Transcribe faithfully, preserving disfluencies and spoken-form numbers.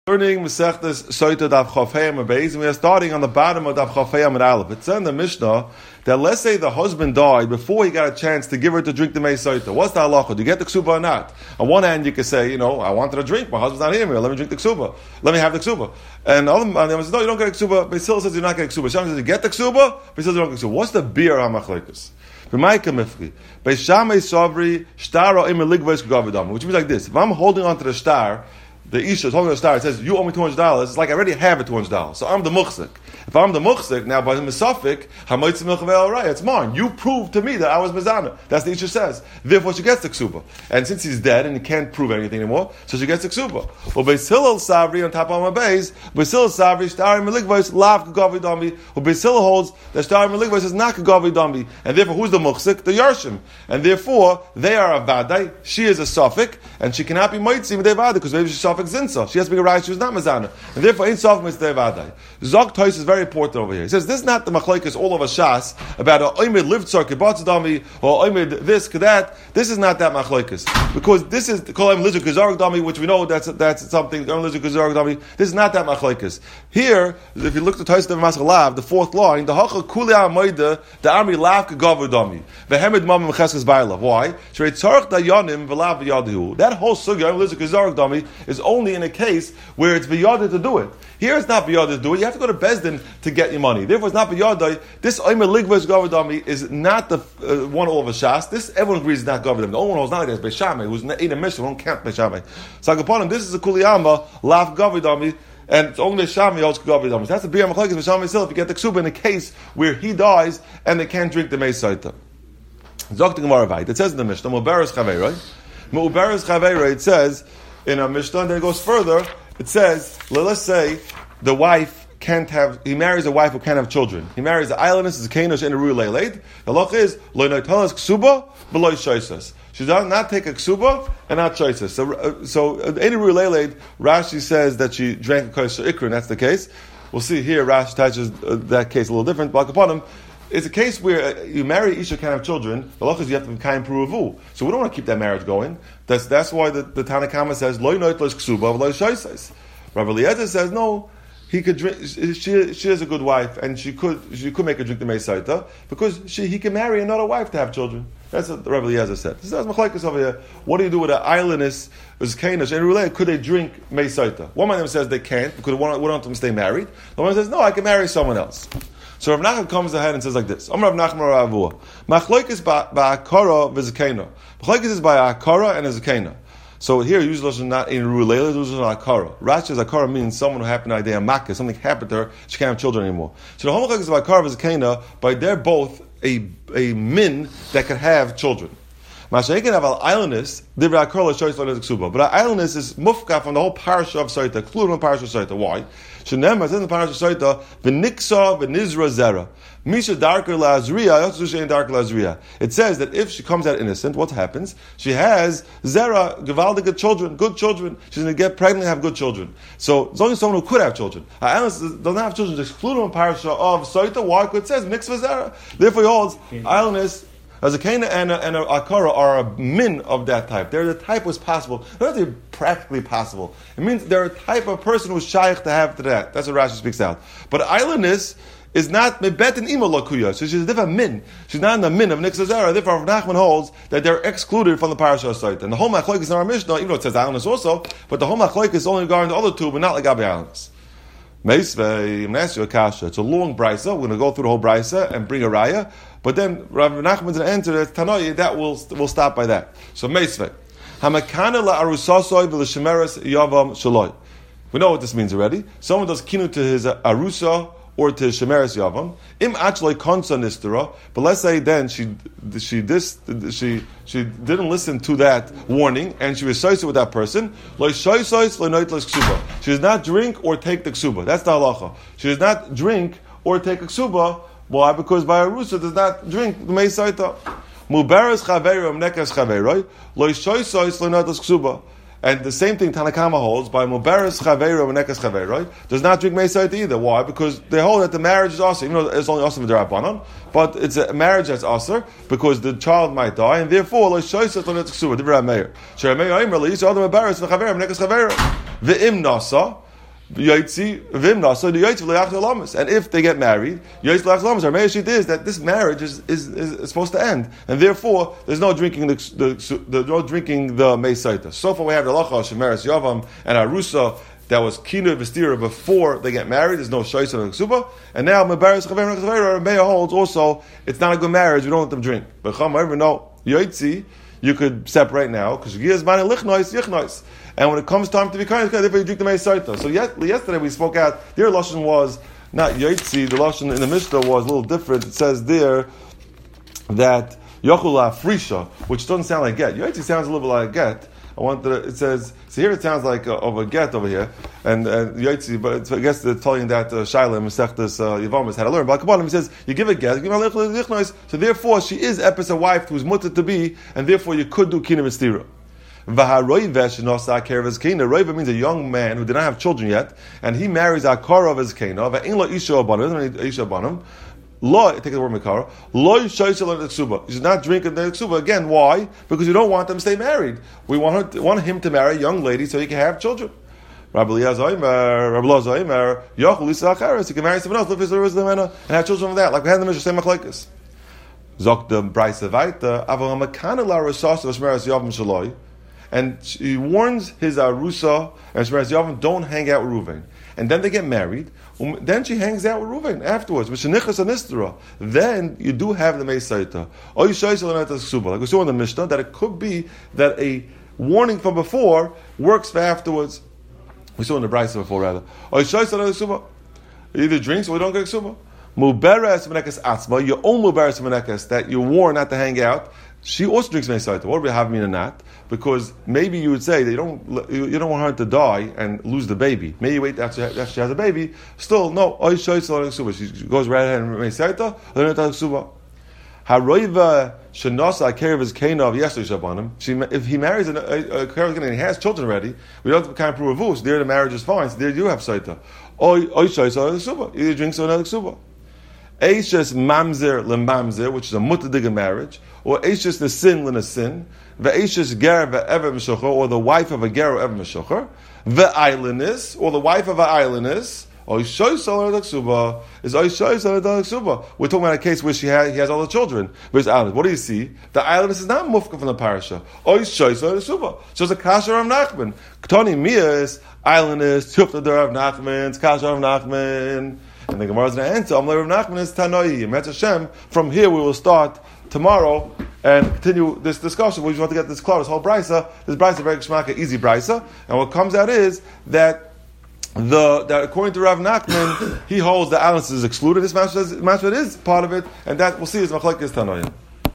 Learning Masechtas Soita Daf Chafayim Abeis, and we are starting on the bottom of Daf Chafayim and Aleph. It says in the Mishnah that let's say the husband died before he got a chance to give her to drink the Mei Soita. What's the halacha? Do you get the ksuba or not? On one hand, you can say, you know, I wanted a drink. My husband's not here. Let me drink the ksuba. Let me have the ksuba. And the other man says, no, you don't get a ksuba. Beis Hillel says you're not getting ksuba. Shammai says you get the ksuba. Beis Hillel says you don't get ksuba. What's the beer on machlokes? Beis Shammai Savri Shtara Im Ligvos Gavidam, which means like this: if I'm holding onto the star. The Isha is holding the star. It says, you owe me two hundred dollars. It's like I already have it two hundred dollars. So I'm the muchzik. If I'm the muchzik, now by the Mesafik, it's mine. You proved to me that I was Mezana. That's the Isha says. Therefore, she gets the ksuba. And since he's dead and he can't prove anything anymore, so she gets the ksuba. Well, Beis Hillel Savri on top of my base, Beis Hillel Savri, Shtari Meligvos, Lav Kagavidami. Well, Beis Hillel holds that Shtari Meligvos is not Kagavidami. And therefore, who's the muchzik? The Yarshim. And therefore, they are a Vadai. She is a Safik. And she cannot be Moitzi with Devada because maybe she's Safik Zinsa. She has to be a right, she was not Mazana. And therefore, ain't Safik Mitzvah Devadai. Zok Tois is very important over here. He says, this is not the machlokes all of a shas about a Oimid Livtzar Kibatzadami or Oimid this, that. This is not that machlokes. Because this is the Kolam Lizu Kazarg Dami, which we know that's that's something, Lizu Kazarg Dami. This is not that machlokes. Here, if you look at Tois of Masalav, the fourth line, the Hacha Kulia Moida, the Army Lav Kagavu Dami. The Hemed Mam Mecheskas Bailav. Why? That whole sugya is only in a case where it's biyada to do it. Here it's not biyada to do it. You have to go to Bezdin to get your money. Therefore, it's not biyada. This oimer ligvas gavadami is not the uh, one all of a shas. This everyone agrees is not gavadami. The only one who's not is Beis Shammai, who's in a mission. We don't count Beis Shammai. So upon him, this is a kuliyama laf gavadami. And it's only Shammai holds gavadami. That's the beer machlokes Beis Shammai himself. You get the ksuba in a case where he dies and they can't drink the Mei Soita. It says in the Mishnah, Mu'beres Chaveiroi. Mu'beres Chaveiroi, it says in a Mishnah, and then it goes further, it says, let's say the wife can't have, he marries a wife who can't have children. He marries an islandess, a Kainish, and a Ru Leiled. The loch is, Lo Noitalas Ksuba, Beloy Shoisas. She does not take a Ksuba and not Shoisas. So, uh, so any Ru Leiled, Rashi says that she drank a Kosher Ikra, and that's the case. We'll see here, Rashi touches uh, that case a little different, but upon him, it's a case where uh, you marry Isha, can't have children. The law is you have to be kind pruvu. So we don't want to keep that marriage going. That's that's why the, the Tanakama says loy noitlos ksuba loy shoisais. Rabbi Eliezer says no. He could drink. She she is a good wife, and she could she could make her drink the Mei Soita because she he can marry another wife to have children. That's what Rabbi Eliezer said. This is machlokes over here. What do you do with an islandess, is kainish, and relay? Could they drink Mei Soita? One of them says they can't because one one of them stay married. The one says no, I can marry someone else. So Rav Nachman comes ahead and says like this: Amar Rav Nachman Ravua, machlokes ba'akara v'zekena. Machlokes is by akara and a zekena. So here, usually not in rulela, usually not akara. Rashi says akara means someone who happened to a makkah, something happened to her, she can't have children anymore. So the homologous of akara and zekena, but they're both a a min that can have children. Masha can have an islandess, divra akara shows on the ksuba, but an islandess is mufka from the whole parasha of Soita, including the parasha of Soita. Why? Shenem says in the parasha of Soita, v'niksa v'nizra zera. Misha darker lazriya, Yotzusha darker lazriya. It says that if she comes out innocent, what happens? She has zera, gevaldige children, good children. She's going to get pregnant and have good children. So it's only someone who could have children. Islandess doesn't have children, it's excluded from parasha of Soita. Why? Because it says niksa zera. Therefore he holds islandess. As a Kana and a, and a Akara are a min of that type. They're the type was possible. They're not practically possible. It means they're a type of person who's shaykh to have to that. That's what Rashi speaks out. But islandess is not mebet and ima lakuya. So she's a different min. She's not in the min of Nixazara. Therefore, Rav Nachman holds that they're excluded from the parasha site. And the whole machlokes in our Mishnah, even though it says islandess also, but the whole machlokes is only regarding the other two, but not like Gabi islandess. Meisvei, I'm going to ask you a kasha. It's a long brisa. We're going to go through the whole brisa and bring a raya. But then Rav Nachman's going to answer that Tanoi, that will will stop by that. So Meisvei. Hamakana la arusasoi v'l'shemeres yavam shaloi. We know what this means already. Someone does kinu to his arusa or to his shemeres yavam. Im actually konsa nistera. But let's say then she she this she she didn't listen to that warning and she was associated with that person. Lo shoysois lo noitlas ksuba. She does not drink or take the ksuba. That's the halacha. She does not drink or take a ksuba. Why? Because by arusa does not drink the Mei Soita. Mu'beres chaveiro nekas chaveiroi lo shoysois lo noitlas ksuba. And the same thing Tanakama holds by Mubaris Chaveiro and Nekas Chaveiroi does not drink Mei Soita either. Why? Because they hold that the marriage is also, even though it's only also V'derabanan, but it's a marriage that's also because the child might die, and therefore Lo Shoyset Lo Netzak Suba Divrei Meir. Sherei Meir Aimer Lo Yisrael Adam Mubaris Chaveiro Nekas Chaveiro Ve'im Nasa. Yaitzi vimna. So the yaitzi v'le'ach lamas. And if they get married, yaitzi v'le'ach lamas. Our meishit is that this marriage is, is, is, is supposed to end, and therefore there's no drinking the the, the no drinking the meisaita. So far we have the lacha shemeres yavam and arusa that was kinu v'stira before they get married. There's no shaisa and ksuba, and now mebaris chaver chaver Rebbeya holds also it's not a good marriage. We don't let them drink. But chama ever no yaitzi. You could separate now because gives mani lichnois yichnois. And when it comes time to be kind, therefore you drink the meisaita. So yet, yesterday we spoke out. Their lashon was not yaitzi. The lashon in the Mishnah was a little different. It says there that yochula frisha, which doesn't sound like get. Yaitzi sounds a little bit like get. I want to, it says, so here it sounds like uh, of a get over here, and, and yaitzi, but it's, I guess they're telling that uh, Shaila Masechtas uh, Yavamas had to learn. But Kabbalah, he says, you give a get, you give a lichnois, so therefore she is epis a wife who's mutter to be, and therefore you could do kina mistira. Vaharoivesh nosa care of his kina. Roiva means a young man who did not have children yet, and he marries a kara of his kina. Va'in lo isha abanim, isha abanim. Lo, take the word mekara. Lo yishaysel the ksuba. He's not drinking the ksuba again. Why? Because we don't want them to stay married. We want her, to, want him to marry a young lady so he can have children. Rabbi Eliezer, Rabbi Eliezer, Yochel Lisa Acharis. He can marry someone else, live his and have children from that. Like we had the Mishnah same machlekes. Zok the Brisa Vaita. Aval Makana La Rasas of Shmeras Yavim Shaloi. And he warns his Arusa and Shmeras Yavim don't hang out with Reuven. And then they get married. Um, then she hangs out with Reuven afterwards. Then you do have the Meisaita. Like we saw in the Mishnah, that it could be that a warning from before works for afterwards. We saw in the Brisa before, rather. Either drinks or we don't get ksuba. Muberes Menekes Atzma, your own Muberes Menekes that you warn not to hang out. She also drinks Meisaita. What do we have mean in that? Because maybe you would say that you don't you don't want her to die and lose the baby. Maybe you wait after, after she has a baby. Still, no. She goes right ahead and Meisaita. Then Ksuba. Haroiva Shanasa Kerev Kana of Yesler Shabanim. She if he marries a, a, a Kerev and he has children already, we don't have to kind of prove a vush. There the marriage is fine. So there you have Saita. Oy Shaisa Ksuba. Either drinks or another Ksuba. Eishes mamzer lemamzer, which is a mutadiga marriage, or eishes the sin lin a sin, ve'eishes ger ve'ever mishocher, or the wife of a ger or ever mishocher, ve'ailenis, or the wife of a ailenis, oishoy salar daksuba, is oishoy salar daksuba. We're talking about a case where she has, he has all the children, but it's ailenis. What do you see? The ailenis is not mufka from the parasha. Oishoy salar daksuba. So it's a kasher of Nachman. Ktoni miyas, ailenis, tufta der of Nachman, kasher of Nachman. And the Gemara is going to answer, Amlei Rav Nachman is Tanoi. Metz Hashem, from here we will start tomorrow and continue this discussion. We just want to get this clear, this whole brisa. This brisa is very geshmaka, easy brisa. And what comes out is that the that according to Rav Nachman, he holds the Alice is excluded. This match is part of it, and that we'll see is Machlekes Tanoim.